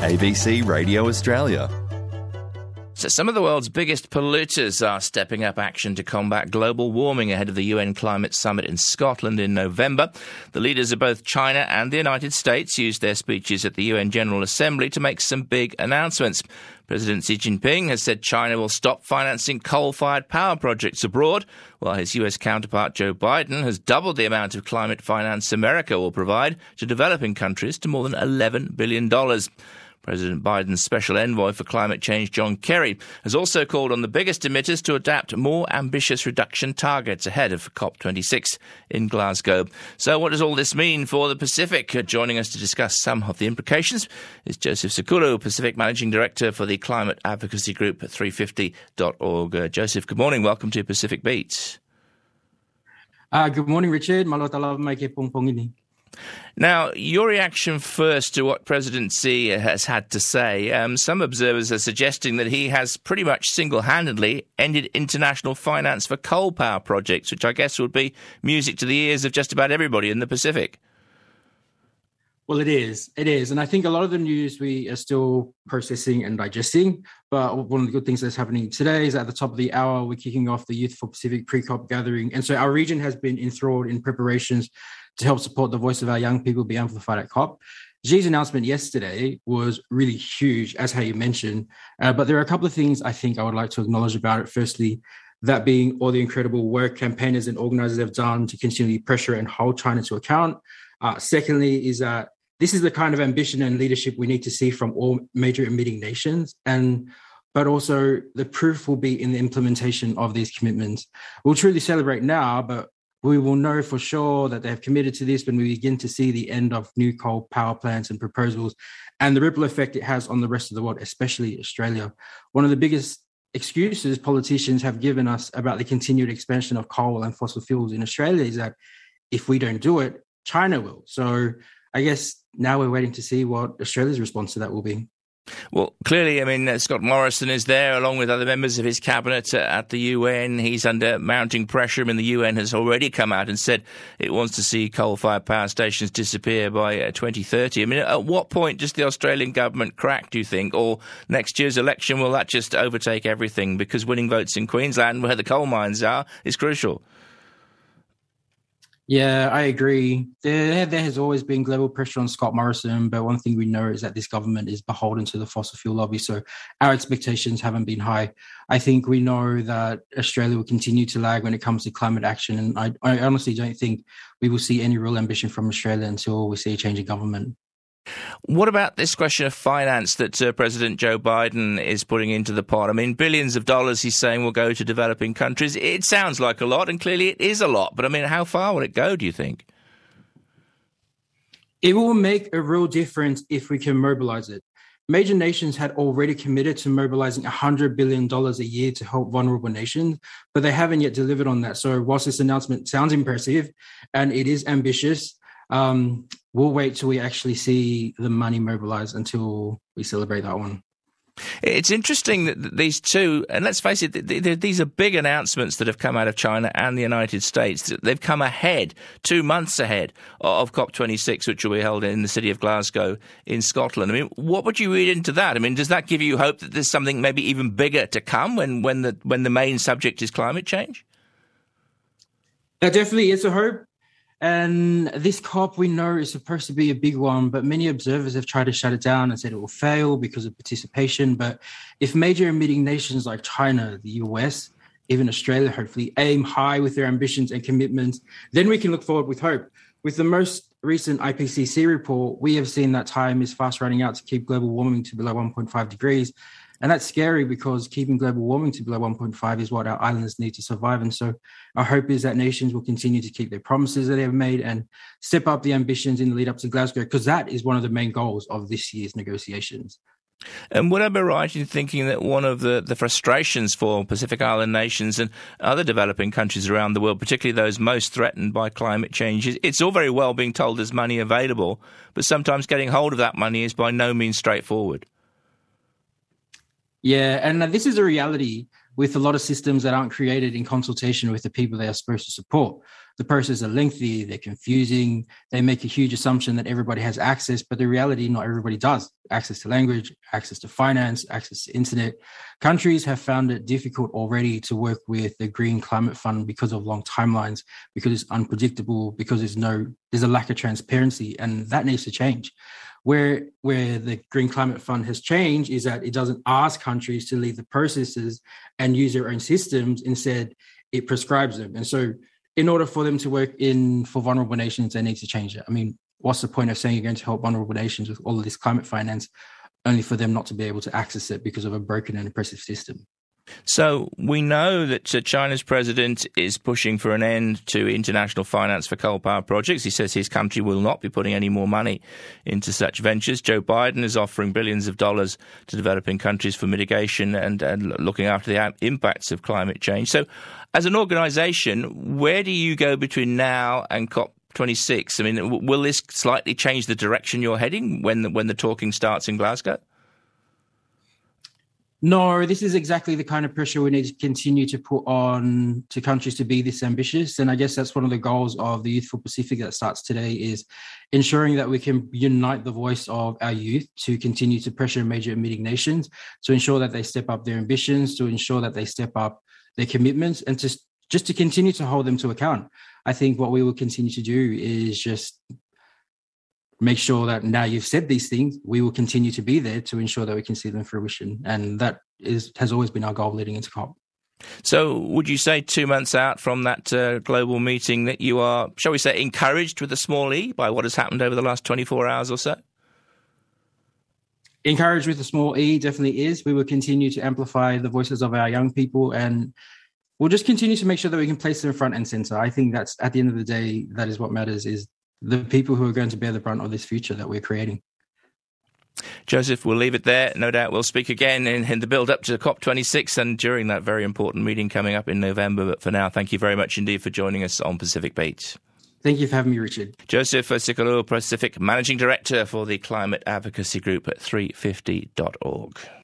ABC Radio Australia. So some of the world's biggest polluters are stepping up action to combat global warming ahead of the UN Climate Summit in Scotland in November. The leaders of both China and the United States used their speeches at the UN General Assembly to make some big announcements. President Xi Jinping has said China will stop financing coal-fired power projects abroad, while his US counterpart Joe Biden has doubled the amount of climate finance America will provide to developing countries to more than $11 billion. President Biden's special envoy for climate change, John Kerry, has also called on the biggest emitters to adapt more ambitious reduction targets ahead of COP26 in Glasgow. So what does all this mean for the Pacific? Joining us to discuss some of the implications is Joseph Sikulu, Pacific Managing Director for the climate advocacy group at 350.org. Joseph, good morning. Welcome to Pacific Beats. Good morning, Richard. Malotala mai ke pongpong ini. Now, your reaction first to what President Xi has had to say. Some observers are suggesting that he has pretty much single-handedly ended international finance for coal power projects, which I guess would be music to the ears of just about everybody in the Pacific. Well, it is. And I think a lot of the news we are still processing and digesting. But one of the good things that's happening today is at the top of the hour, we're kicking off the Youth for Pacific pre-COP gathering. And so our region has been enthralled in preparations to help support the voice of our young people be amplified at COP. Xi's announcement yesterday was really huge, as how you mentioned. But there are a couple of things I think I would like to acknowledge about it. Firstly, that being all the incredible work campaigners and organizers have done to continually pressure and hold China to account. Secondly, is that this is the kind of ambition and leadership we need to see from all major emitting nations. But also the proof will be in the implementation of these commitments. We'll truly celebrate now, but we will know for sure that they have committed to this when we begin to see the end of new coal power plants and proposals and the ripple effect it has on the rest of the world, especially Australia. One of the biggest excuses politicians have given us about the continued expansion of coal and fossil fuels in Australia is that if we don't do it, China will. So I guess now we're waiting to see what Australia's response to that will be. Well, clearly, Scott Morrison is there along with other members of his cabinet at the UN. He's under mounting pressure. The UN has already come out and said it wants to see coal-fired power stations disappear by 2030. At what point does the Australian government crack, do you think? Or next year's election, will that just overtake everything? Because winning votes in Queensland, where the coal mines are, is crucial. Yeah, I agree. There has always been global pressure on Scott Morrison, but one thing we know is that this government is beholden to the fossil fuel lobby, so our expectations haven't been high. I think we know that Australia will continue to lag when it comes to climate action, and I honestly don't think we will see any real ambition from Australia until we see a change in government. What about this question of finance that President Joe Biden is putting into the pot? Billions of dollars, he's saying, will go to developing countries. It sounds like a lot, and clearly it is a lot. But, how far will it go, do you think? It will make a real difference if we can mobilize it. Major nations had already committed to mobilizing $100 billion a year to help vulnerable nations, but they haven't yet delivered on that. So whilst this announcement sounds impressive and it is ambitious, we'll wait till we actually see the money mobilized until we celebrate that one. It's interesting that these two, and let's face it, these are big announcements that have come out of China and the United States. They've come ahead, 2 months ahead of COP26, which will be held in the city of Glasgow in Scotland. What would you read into that? Does that give you hope that there's something maybe even bigger to come when the main subject is climate change? That definitely is a hope. And this COP, we know, is supposed to be a big one, but many observers have tried to shut it down and said it will fail because of participation. But if major emitting nations like China, the US, even Australia, hopefully, aim high with their ambitions and commitments, then we can look forward with hope. With the most recent IPCC report, we have seen that time is fast running out to keep global warming to below 1.5 degrees. And that's scary because keeping global warming to below 1.5 is what our islands need to survive. And so our hope is that nations will continue to keep their promises that they have made and step up the ambitions in the lead up to Glasgow, because that is one of the main goals of this year's negotiations. And would I be right in thinking that one of the frustrations for Pacific Island nations and other developing countries around the world, particularly those most threatened by climate change, is it's all very well being told there's money available, but sometimes getting hold of that money is by no means straightforward? Yeah, and this is a reality. with a lot of systems that aren't created in consultation with the people they are supposed to support. The processes are lengthy, they're confusing, they make a huge assumption that everybody has access, but the reality, not everybody does. Access to language, access to finance, access to internet. Countries have found it difficult already to work with the Green Climate Fund because of long timelines, because it's unpredictable, because there's a lack of transparency, and that needs to change. Where the Green Climate Fund has changed is that it doesn't ask countries to lead the processes and use their own systems. Instead, it prescribes them. And so in order for them to work for vulnerable nations, they need to change it. I mean, what's the point of saying you're going to help vulnerable nations with all of this climate finance, only for them not to be able to access it because of a broken and oppressive system? So we know that China's president is pushing for an end to international finance for coal power projects. He says his country will not be putting any more money into such ventures. Joe Biden is offering billions of dollars to developing countries for mitigation and looking after the impacts of climate change. So as an organisation, where do you go between now and COP26? I mean, will this slightly change the direction you're heading when the talking starts in Glasgow? No, this is exactly the kind of pressure we need to continue to put on to countries to be this ambitious. And I guess that's one of the goals of the Youth for Pacific that starts today, is ensuring that we can unite the voice of our youth to continue to pressure major emitting nations, to ensure that they step up their ambitions, to ensure that they step up their commitments, and just to continue to hold them to account. I think what we will continue to do is just make sure that now you've said these things, we will continue to be there to ensure that we can see them fruition. And that has always been our goal leading into COP. So would you say 2 months out from that global meeting that you are, shall we say, encouraged with a small e by what has happened over the last 24 hours or so? Encouraged with a small e definitely is. We will continue to amplify the voices of our young people, and we'll just continue to make sure that we can place them front and center. I think that's, at the end of the day, that is what matters, is the people who are going to bear the brunt of this future that we're creating. Joseph, we'll leave it there. No doubt we'll speak again in the build-up to COP26 and during that very important meeting coming up in November. But for now, thank you very much indeed for joining us on Pacific Beat. Thank you for having me, Richard. Joseph Sikolo, Pacific Managing Director for the Climate Advocacy Group at 350.org.